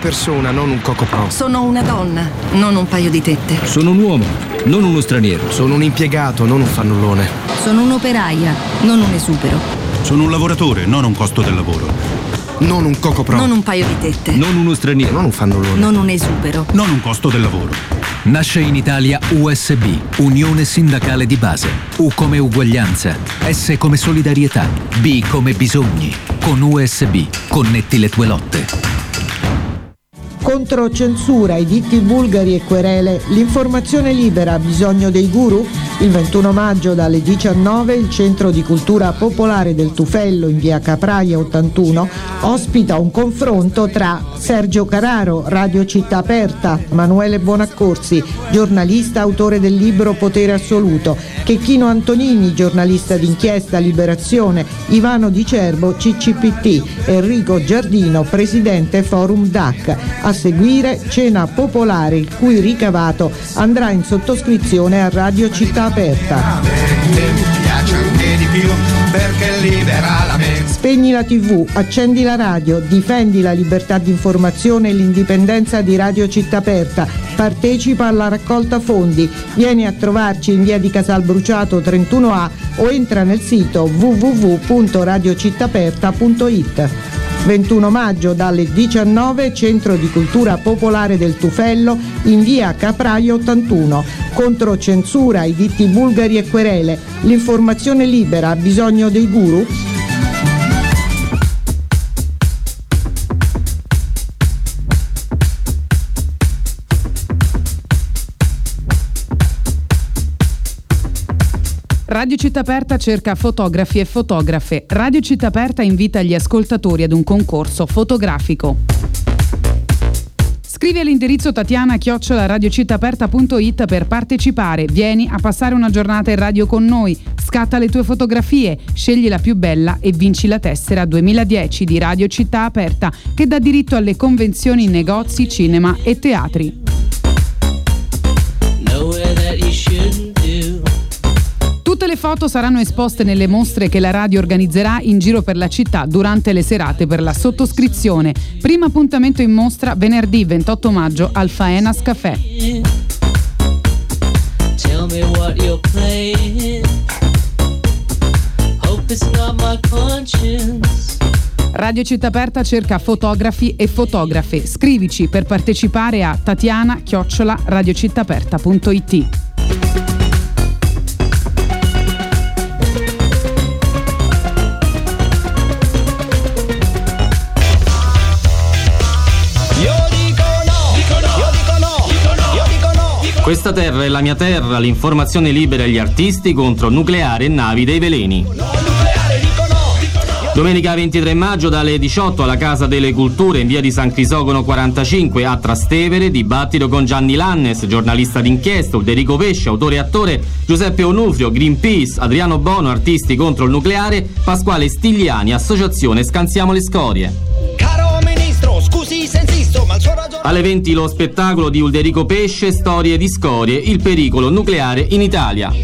persona, non un Coco Pro. Sono una donna, non un paio di tette. Sono un uomo, non uno straniero. Sono un impiegato, non un fannullone. Sono un'operaia, non un esubero. Sono un lavoratore, non un costo del lavoro. Non un Coco Pro. Non un paio di tette. Non uno straniero. Non un fannullone. Non un esubero. Non un costo del lavoro. Nasce in Italia USB, Unione Sindacale di Base. U come uguaglianza, S come solidarietà, B come bisogni. Con USB connetti le tue lotte. Contro censura, editti bulgari e querele, l'informazione libera ha bisogno dei guru? Il 21 maggio dalle 19 il Centro di Cultura Popolare del Tufello in via Capraia 81 ospita un confronto tra Sergio Cararo, Radio Città Aperta, Manuele Bonaccorsi, giornalista autore del libro Potere Assoluto, Checchino Antonini, giornalista d'inchiesta Liberazione, Ivano Di Cerbo, CCPT, Enrico Giardino, presidente Forum DAC. A seguire cena popolare il cui ricavato andrà in sottoscrizione a Radio Città Aperta. Spegni la TV, accendi la radio, difendi la libertà di informazione e l'indipendenza di Radio Città Aperta. Partecipa alla raccolta fondi. Vieni a trovarci in via di Casalbruciato 31A o entra nel sito www.radiocittaperta.it. 21 maggio dalle 19 Centro di Cultura Popolare del Tufello in via Capraia 81. Contro censura, editti bulgari e querele, l'informazione libera ha bisogno dei guru? Radio Città Aperta cerca fotografi e fotografe. Radio Città Aperta invita gli ascoltatori ad un concorso fotografico. Scrivi all'indirizzo tatiana@radiocittaaperta.it per partecipare. Vieni a passare una giornata in radio con noi. Scatta le tue fotografie, scegli la più bella e vinci la tessera 2010 di Radio Città Aperta che dà diritto alle convenzioni in negozi, cinema e teatri. Tutte le foto saranno esposte nelle mostre che la radio organizzerà in giro per la città durante le serate per la sottoscrizione. Primo appuntamento in mostra venerdì 28 maggio al Faenas Café. Radio Città Aperta cerca fotografi e fotografe. Scrivici per partecipare a tatiana@radiocittaaperta.it. Questa terra è la mia terra, l'informazione libera e gli artisti contro nucleare e navi dei veleni. Domenica 23 maggio dalle 18 alla Casa delle Culture in via di San Crisogono 45 a Trastevere, dibattito con Gianni Lannes, giornalista d'inchiesta, Ulderico Pesce, autore e attore, Giuseppe Onufrio, Greenpeace, Adriano Bono, artisti contro il nucleare, Pasquale Stigliani, associazione Scansiamo le Scorie. Caro ministro, scusi se insisto, ma il suo Alle 20 lo spettacolo di Ulderico Pesce, Storie di scorie, il pericolo nucleare in Italia.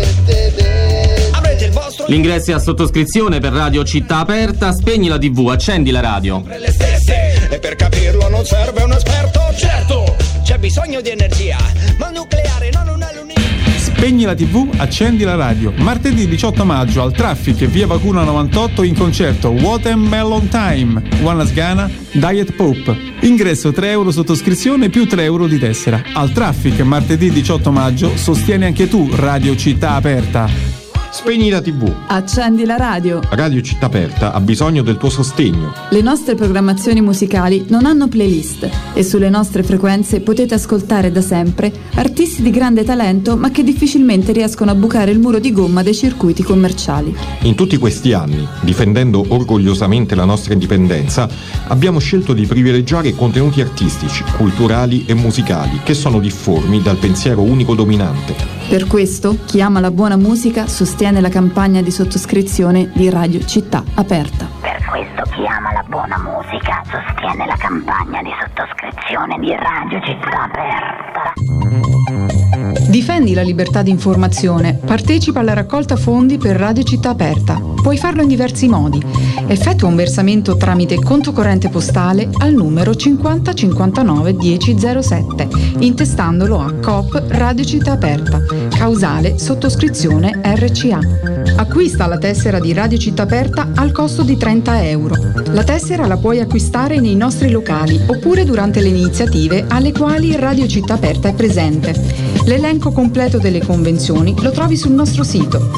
L'ingresso è a sottoscrizione per Radio Città Aperta, spegni la TV, accendi la radio. E per capirlo non serve un esperto, certo, c'è bisogno di energia, ma nucleare non un alunino. Spegni la TV, accendi la radio. Martedì 18 maggio al Traffic e via Vacuna 98 in concerto Watermelon Time, One Asgana, Diet Pope. Ingresso €3 sottoscrizione più €3 di tessera. Al Traffic martedì 18 maggio sostieni anche tu Radio Città Aperta. Spegni la TV. Accendi la radio. Radio Città Aperta ha bisogno del tuo sostegno. Le nostre programmazioni musicali non hanno playlist e sulle nostre frequenze potete ascoltare da sempre artisti di grande talento ma che difficilmente riescono a bucare il muro di gomma dei circuiti commerciali. In tutti questi anni, difendendo orgogliosamente la nostra indipendenza, abbiamo scelto di privilegiare contenuti artistici, culturali e musicali che sono difformi dal pensiero unico dominante. Per questo, chi ama la buona musica sostiene la campagna di sottoscrizione di Radio Città Aperta. Per questo chi ama la buona musica sostiene la campagna di sottoscrizione di Radio Città Aperta. Difendi la libertà di informazione, partecipa alla raccolta fondi per Radio Città Aperta. Puoi farlo in diversi modi. Effettua un versamento tramite conto corrente postale al numero 50 59 1007, intestandolo a Coop Radio Città Aperta, causale sottoscrizione RCA. Acquista la tessera di Radio Città Aperta al costo di €30. La tessera la puoi acquistare nei nostri locali oppure durante le iniziative alle quali Radio Città Aperta è presente. L'elenco completo delle convenzioni lo trovi sul nostro sito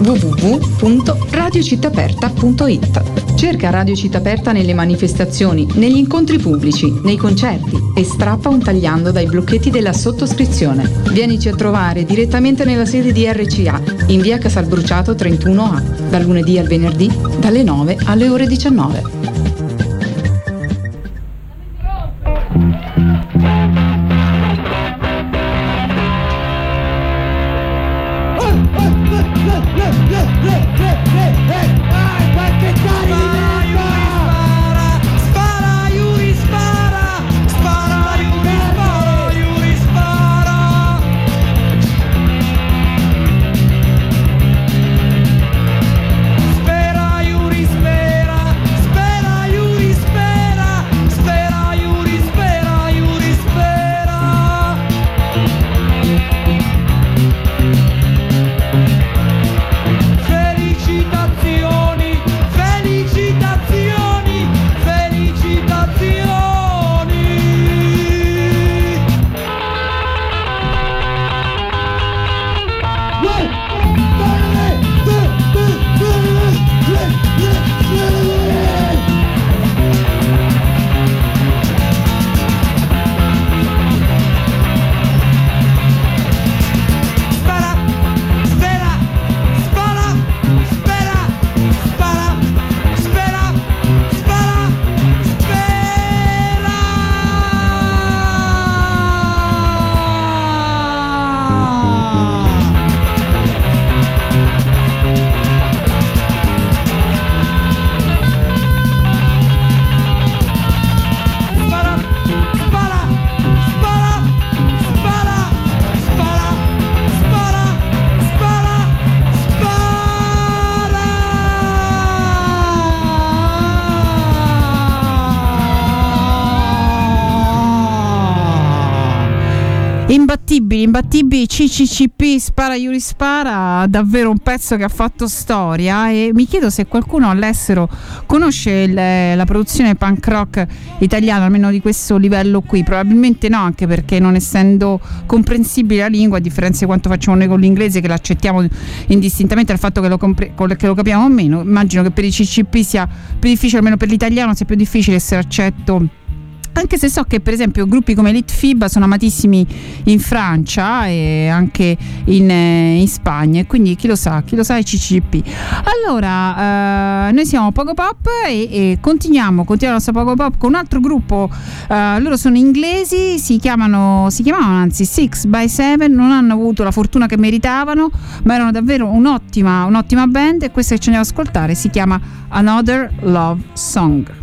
www.radiocittaperta.it. Cerca Radio Città Aperta nelle manifestazioni, negli incontri pubblici, nei concerti e strappa un tagliando dai blocchetti della sottoscrizione. Vienici a trovare direttamente nella sede di RCA, in via Casalbruciato 31A, dal lunedì al venerdì, dalle 9 alle ore 19. Imbattibili CCCP, Spara Yuri Spara, davvero un pezzo che ha fatto storia, e mi chiedo se qualcuno all'estero conosce la produzione punk rock italiana, almeno di questo livello qui. Probabilmente no, anche perché non essendo comprensibile la lingua, a differenza di quanto facciamo noi con l'inglese, che l'accettiamo indistintamente dal fatto che lo capiamo o meno. Immagino che per i CCP sia più difficile, almeno per l'italiano sia più difficile essere accetto, anche se so che per esempio gruppi come Elite FIBA sono amatissimi in Francia e anche in Spagna, e quindi chi lo sa i CCP. Allora noi siamo Pogo Pop e continuiamo il nostro Pogo Pop con un altro gruppo. Loro sono inglesi, si chiamavano anzi 6x7, non hanno avuto la fortuna che meritavano, ma erano davvero un'ottima band, e questa che ci andiamo ad ascoltare si chiama Another Love Song.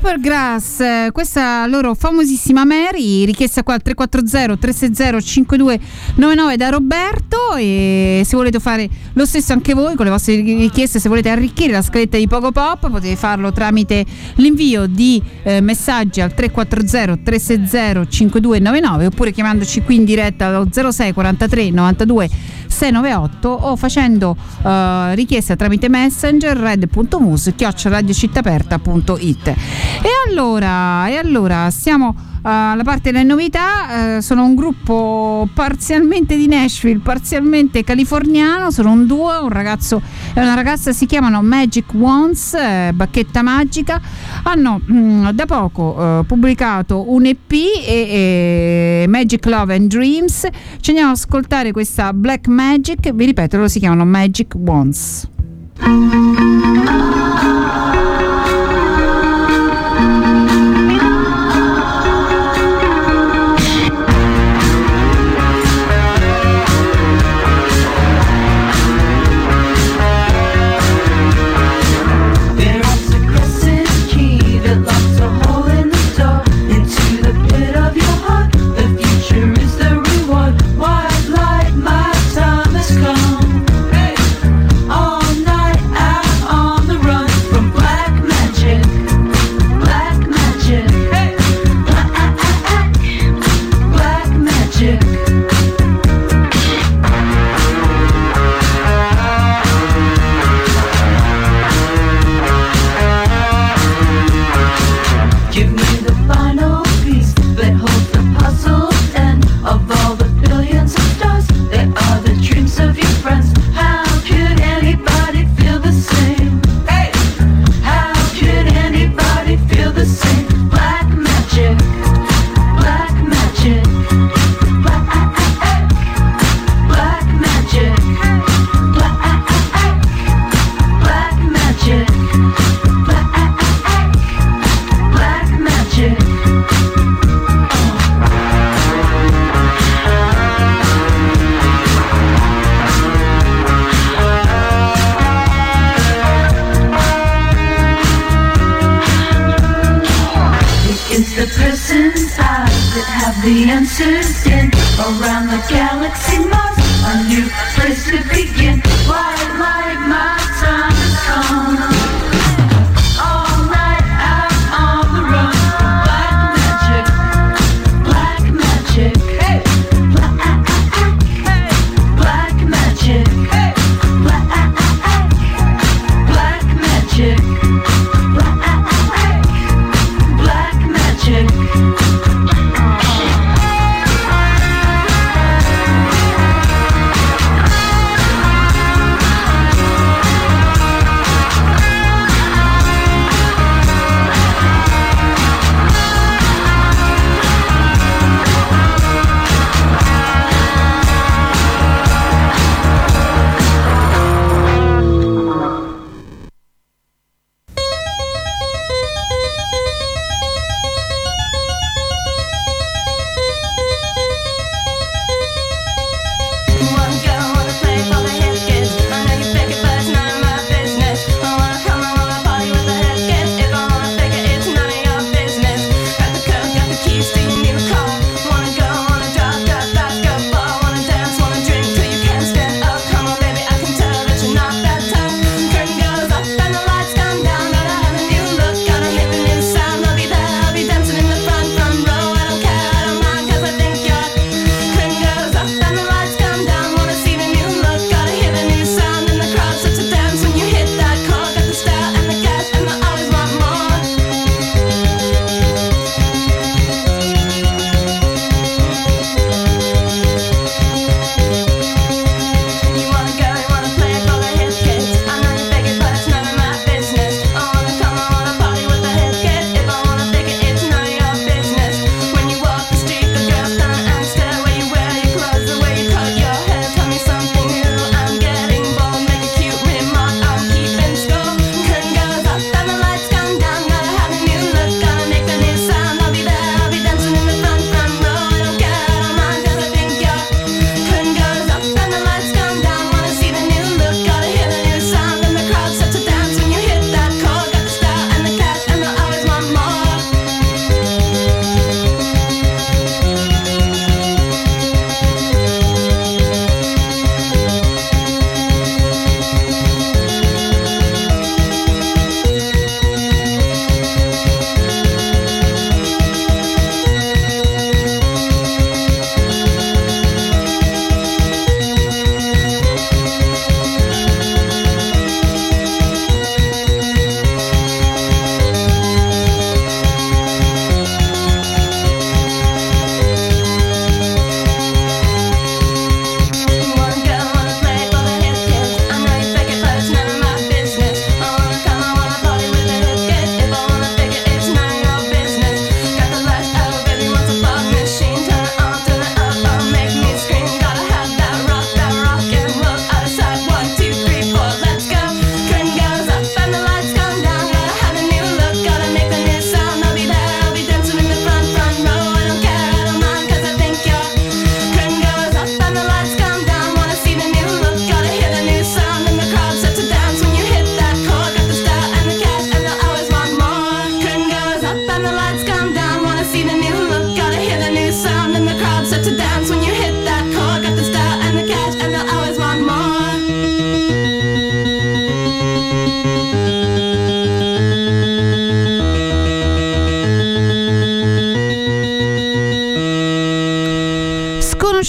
Supergrass, questa loro famosissima Mary, richiesta qua al 340-360-5299 da Roberto, e se volete fare lo stesso anche voi con le vostre richieste, se volete arricchire la scaletta di Pogo Pop, potete farlo tramite l'invio di messaggi al 340-360-5299 oppure chiamandoci qui in diretta allo 06 43 92 698 o facendo richiesta tramite Messenger red.mus@radiocittaaperta.it. E allora siamo alla parte delle novità. Sono un gruppo parzialmente di Nashville, parzialmente californiano, sono un duo, un ragazzo e una ragazza, si chiamano Magic Wands, bacchetta magica. Hanno da poco pubblicato un EP, e Magic Love and Dreams. Ci andiamo ad ascoltare questa Black Magic, vi ripeto, loro si chiamano Magic Wands. The answers in around the galaxy, Mars, a new place to begin. Twilight, my time has come. All night out on the run. Black magic, hey. Black magic, hey. Black magic, black magic.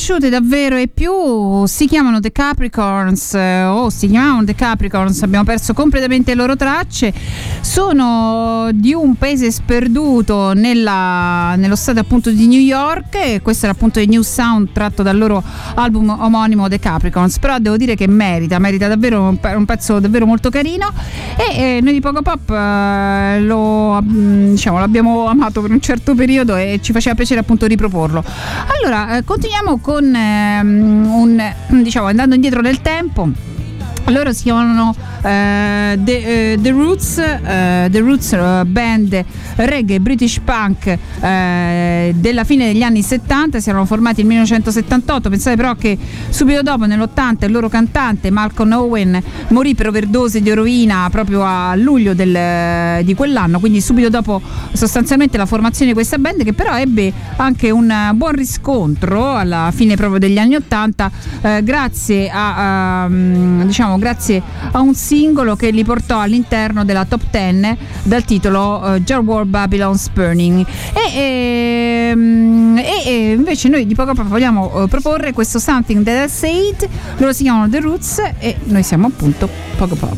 piaciute davvero e più. Si chiamano The Capricorns, si chiamavano The Capricorns, abbiamo perso completamente le loro tracce. Sono di un paese sperduto nello stato appunto di New York, e questo era appunto il New Sound tratto dal loro album omonimo The Capricorns. Però devo dire che merita davvero un pezzo davvero molto carino, e noi di Poco Pop l'abbiamo amato per un certo periodo e ci faceva piacere appunto riproporlo. Allora continuiamo con andando indietro nel tempo. Loro si chiamano The Roots band reggae British punk della fine degli anni 70. Si erano formati nel 1978. Pensate però che subito dopo, nell'80, il loro cantante Malcolm Owen morì per overdose di eroina proprio a luglio di quell'anno, quindi subito dopo sostanzialmente la formazione di questa band, che però ebbe anche un buon riscontro alla fine proprio degli anni 80 grazie a un singolo che li portò all'interno della top 10 dal titolo Jar War Babylon's Burning, e invece noi di Poco Pop vogliamo proporre questo Something That I Said. Loro si chiamano The Roots e noi siamo appunto Poco Pop.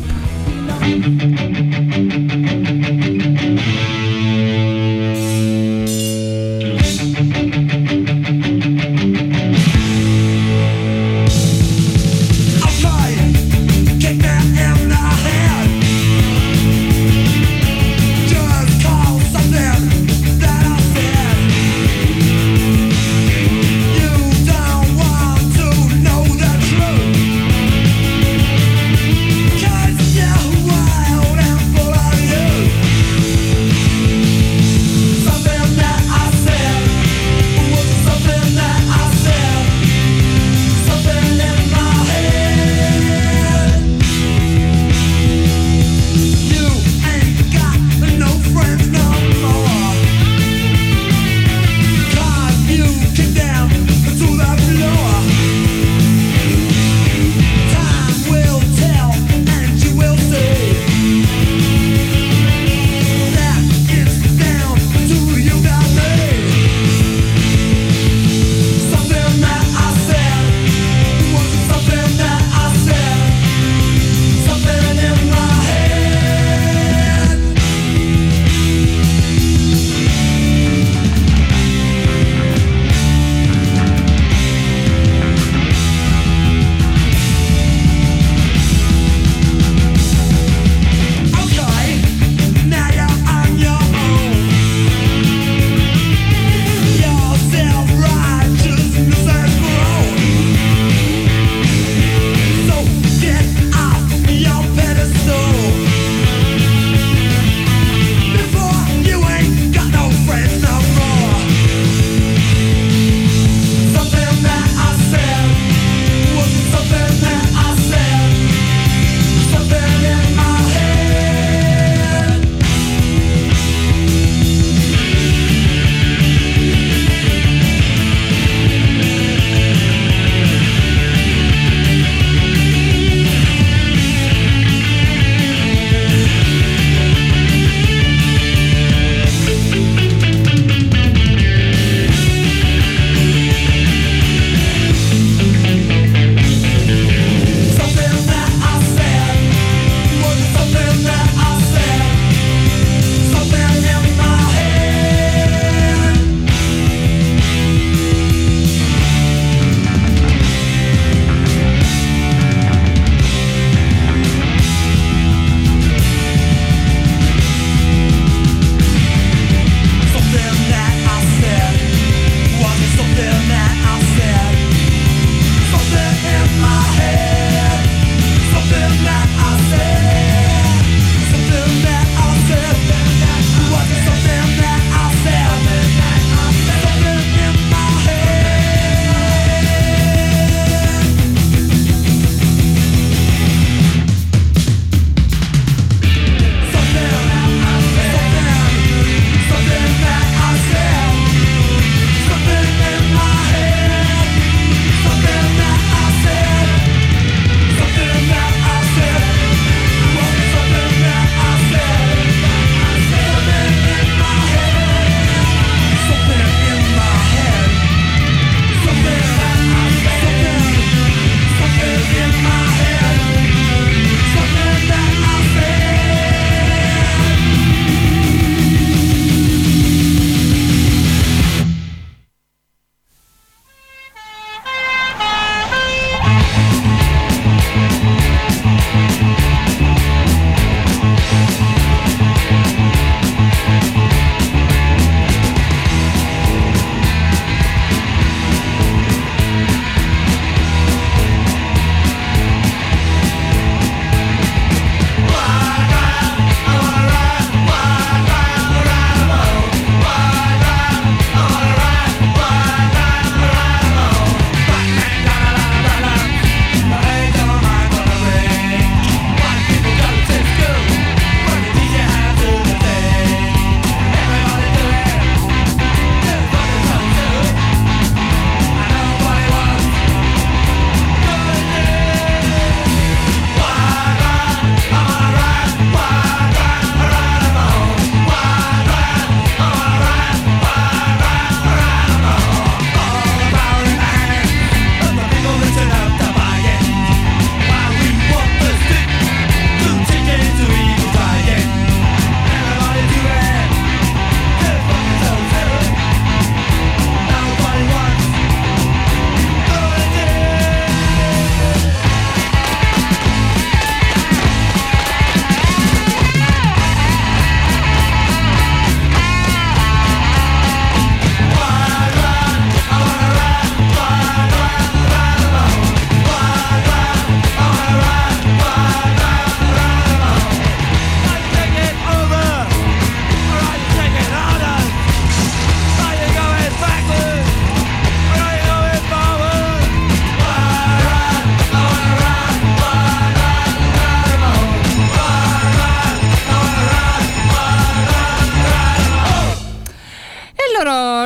Cause you're wild and full of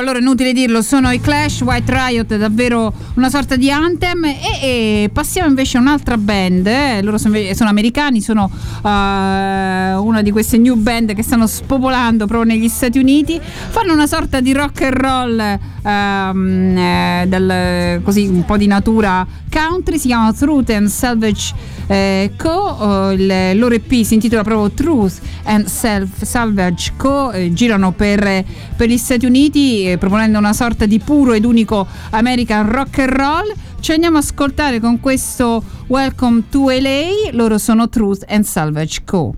allora è inutile dirlo, sono i Clash, White Riot, davvero una sorta di anthem. E passiamo invece a un'altra band, loro sono americani, sono una di queste new band che stanno spopolando proprio negli Stati Uniti, fanno una sorta di rock and roll così un po' di natura country, si chiama Truth and Salvage Co. Il loro EP si intitola proprio Truth and Salvage Co. Girano per gli Stati Uniti proponendo una sorta di puro ed unico American rock and roll. Ci andiamo a ascoltare con questo Welcome to LA. Loro sono Truth and Salvage Co.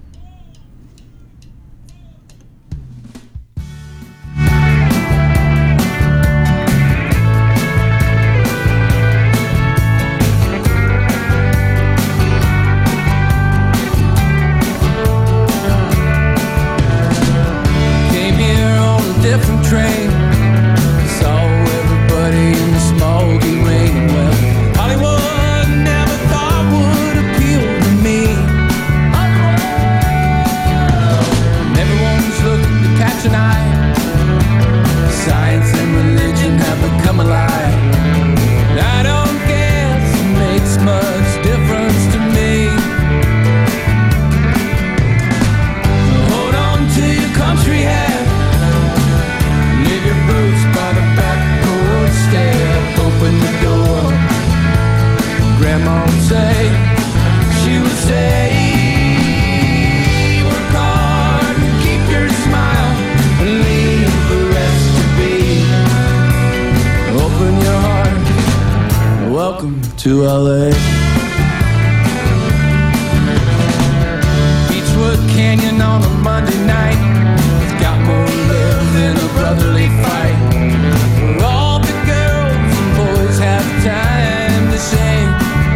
Different train, saw everybody in the smoky rain. Well, Hollywood never thought would appeal to me. And everyone's looking to catch an eye. Science and religion have become alive. And I don't guess it makes much difference to me. Hold on to your country hat. Boots by the back porch step, open the door. Grandma would say, she would say, work hard and keep your smile and leave the rest to be. Open your heart, welcome to LA. Beachwood Canyon on a Monday night, it's got more love than a brotherly fight. For all the girls and boys have time to sing.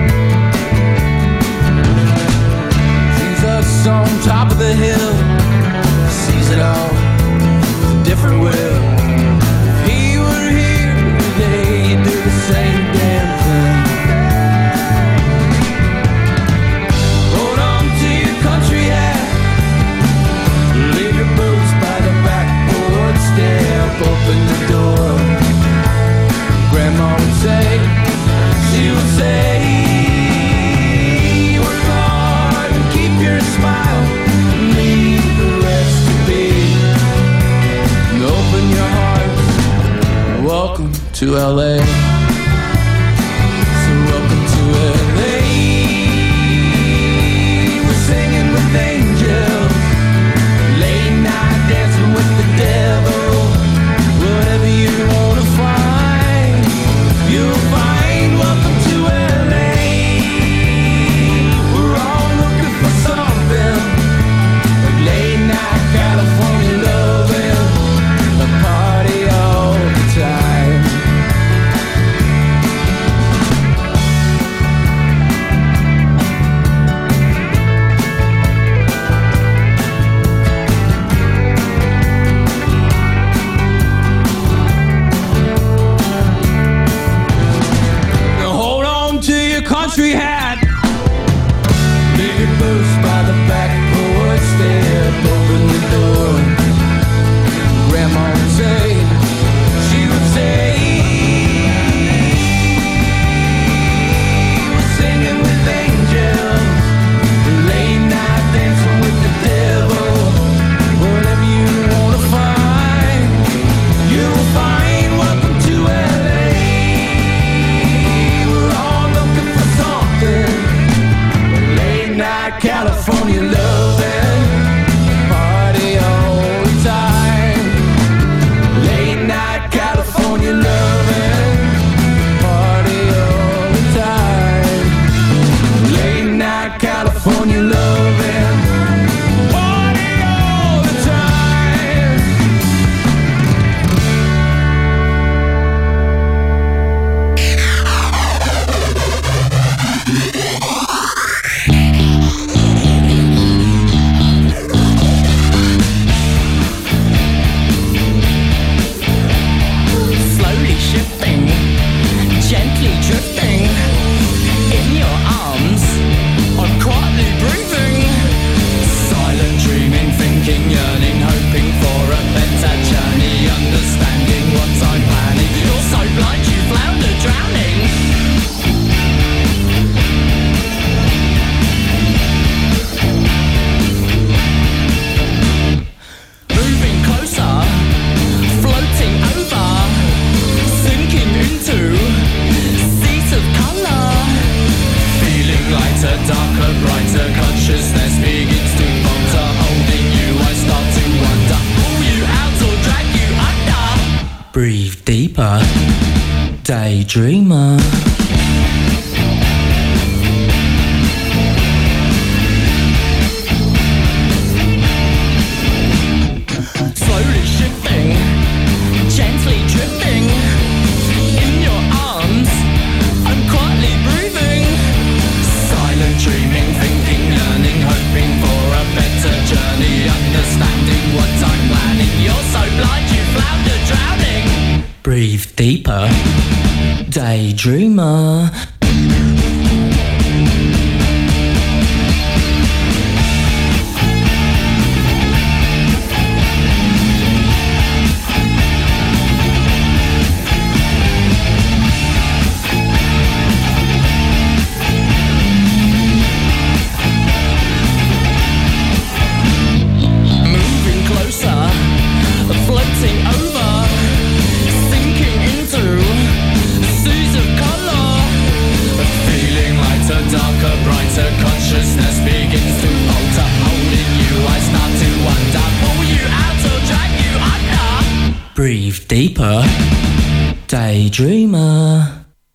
Jesus on top of the hill sees it all with a different will. If he were here today, he'd do the same damn thing. Hold on to your country hat, leave your boots by the backboard step, open the door. Grandma would say, she would say, work hard and keep your smile and leave the rest to be. And open your heart, welcome to LA. So welcome to LA. We're singing with angels, late night dancing with the devil. Whatever you wanna find, you'll find. Welcome to LA. We're all looking for something like late night California loving, a party all the time. Country hat, leave your boots by the back porch step, open the door. Grandma would say, she would say, we're singing with angels, late night dancing with the devil. Whatever you wanna find, you'll find. Welcome to LA. California loving, party all the time. Late night California loving, party all the time. Late night California loving, party all the time. Daydreamer. Slowly shifting, gently drifting in your arms. I'm quietly breathing, silent dreaming, thinking, yearning, hoping for a better journey, understanding what I'm planning. You're so blind, you flounder, drowning. Breathe deeper, daydreamer. Floating over, sinking into seas of colour, feeling lighter, darker, brighter, consciousness begins to falter. Holding you, I start to wonder, pull you out or drag you under. Breathe deeper, daydreamer.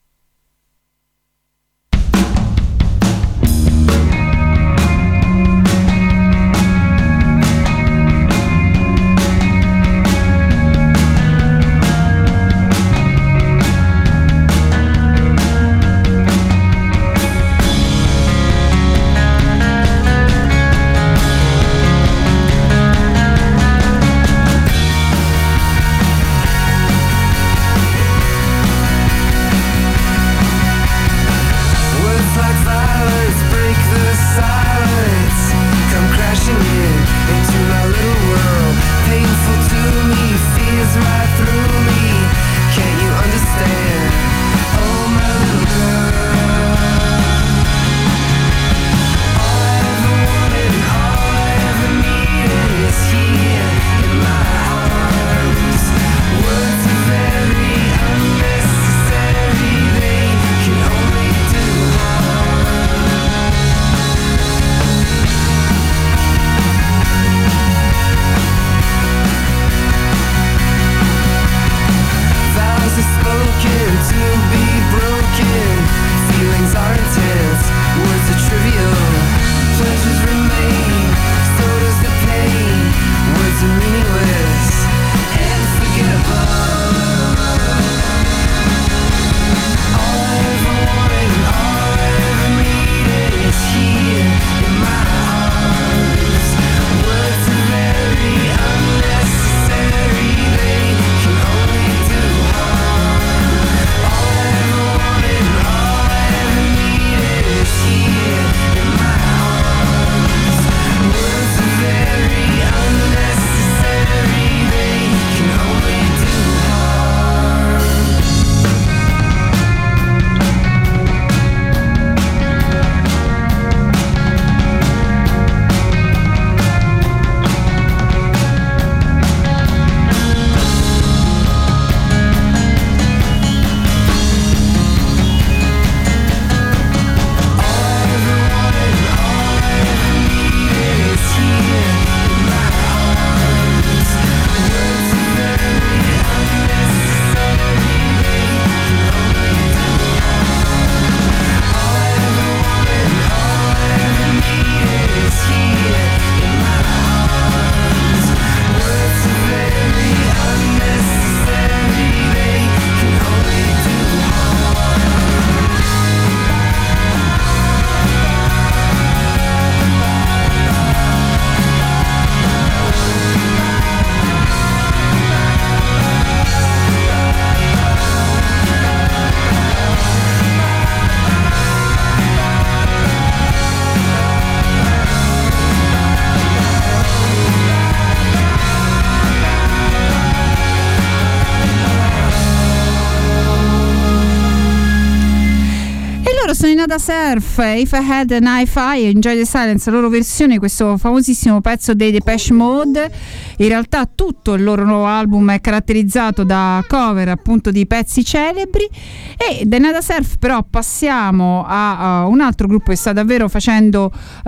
Nada Surf, If I Had an Hi-Fi, Enjoy the Silence, la loro versione di questo famosissimo pezzo dei Depeche Mode. In realtà tutto il loro nuovo album è caratterizzato da cover appunto di pezzi celebri. E da Nada Surf però passiamo a un altro gruppo che sta davvero facendo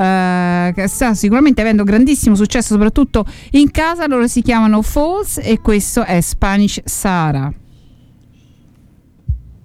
che sta sicuramente avendo grandissimo successo soprattutto in casa. Loro si chiamano Falls e questo è Spanish Sahara.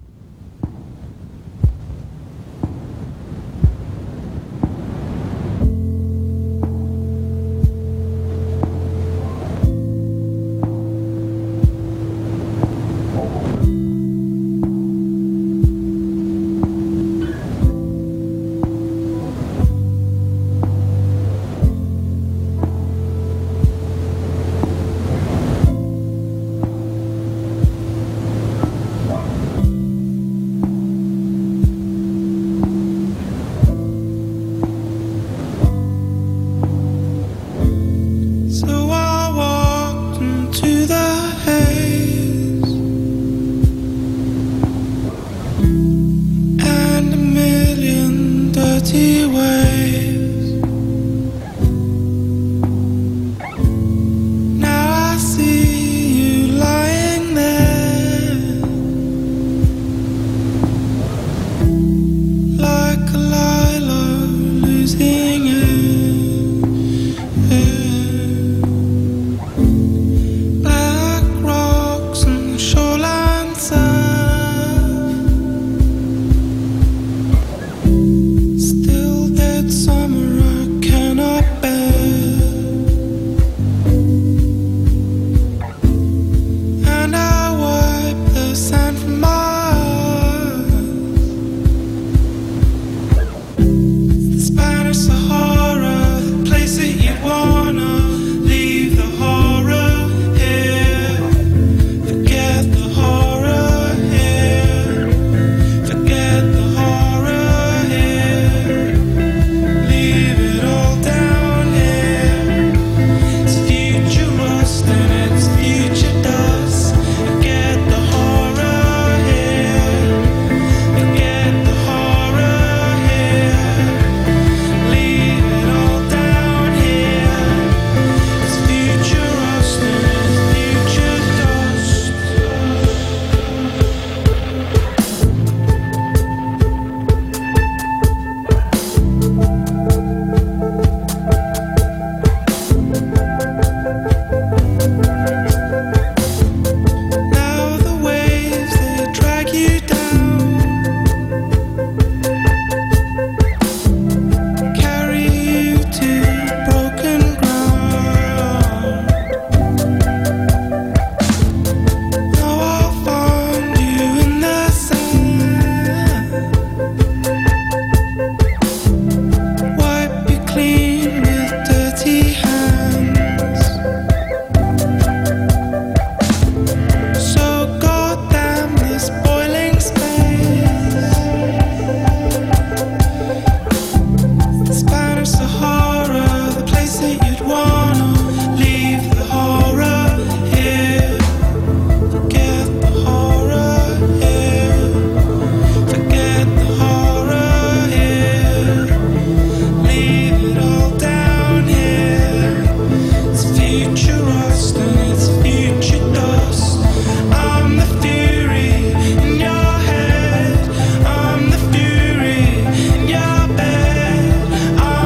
Spanish Sahara, the place that you'd wanna leave the horror here. Forget the horror here. Forget the horror here. Leave it all down here. It's future rust and it's future dust. I'm the fury in your head. I'm the fury in your bed. I'm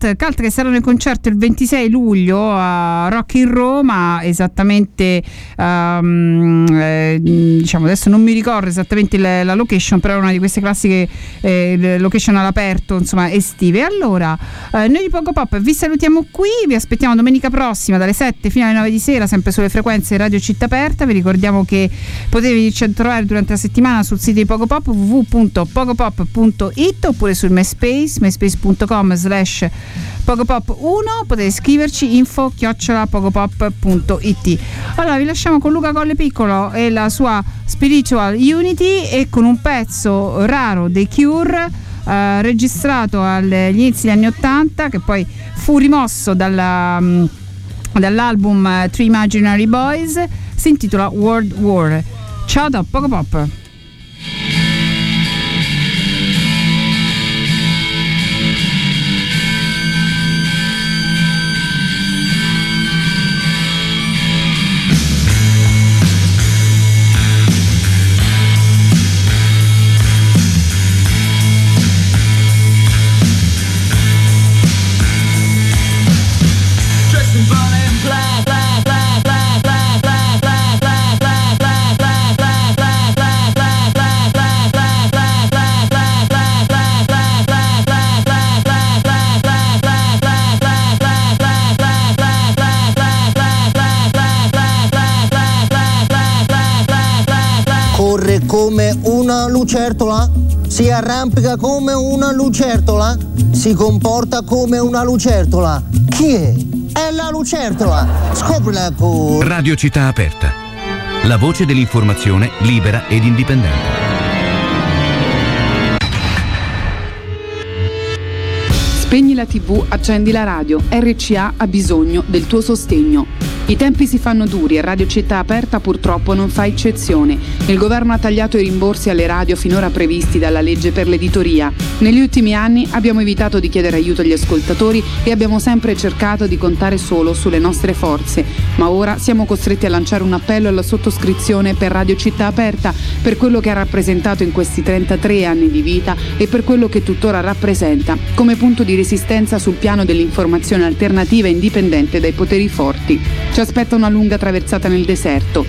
Cult che saranno in concerto il 26 luglio a Rock in Roma, esattamente diciamo adesso non mi ricordo esattamente la location, però è una di queste classiche location all'aperto, insomma estive. Allora noi di Poco Pop vi salutiamo qui, vi aspettiamo domenica prossima dalle 7 fino alle 9 di sera, sempre sulle frequenze Radio Città Aperta. Vi ricordiamo che potete venirci a trovare durante la settimana sul sito di Poco Pop, www.pocopop.it, oppure sul myspace.com/pocopop1. potete scriverci info@pocopop.it. Allora vi lasciamo con Luca Colle Piccolo e la sua Spiritual Unity, e con un pezzo raro dei Cure, registrato agli inizi degli anni 80, che poi fu rimosso dall'album Three Imaginary Boys. Si intitola World War. Ciao da Poco Pop. Come una lucertola, si arrampica come una lucertola, si comporta come una lucertola. Chi è? È la lucertola. Scoprila con Radio Città Aperta, la voce dell'informazione libera ed indipendente. Spegni la TV, accendi la radio. RCA ha bisogno del tuo sostegno. I tempi si fanno duri e Radio Città Aperta purtroppo non fa eccezione. Il governo ha tagliato i rimborsi alle radio finora previsti dalla legge per l'editoria. Negli ultimi anni abbiamo evitato di chiedere aiuto agli ascoltatori e abbiamo sempre cercato di contare solo sulle nostre forze. Ma ora siamo costretti a lanciare un appello alla sottoscrizione per Radio Città Aperta, per quello che ha rappresentato in questi 33 anni di vita e per quello che tuttora rappresenta come punto di resistenza sul piano dell'informazione alternativa e indipendente dai poteri forti. Ci aspetta una lunga traversata nel deserto.